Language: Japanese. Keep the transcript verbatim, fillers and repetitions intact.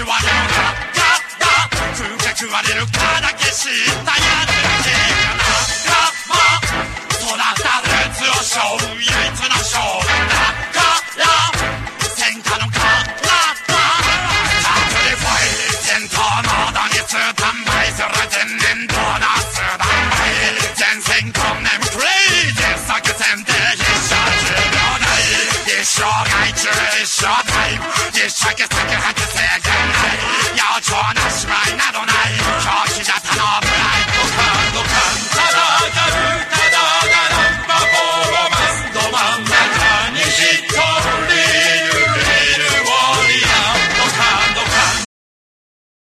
われるかがが食うか食われるかだけ知ったやつけかながま空だるつをしょうや